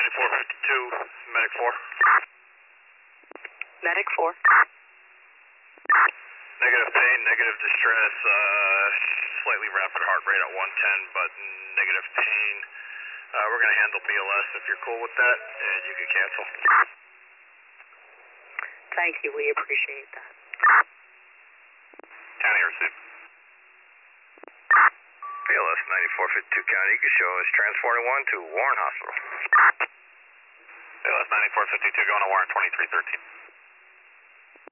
9452, Medic 4. Medic 4. Negative pain, negative distress, slightly rapid heart rate at 110, but negative pain. We're going to handle BLS if you're cool with that, and you can cancel. Thank you, we appreciate that. County received. BLS 9452 County, you can show us transporting 1 to Warren Hospital. BLS 9452 going to Warren 2313.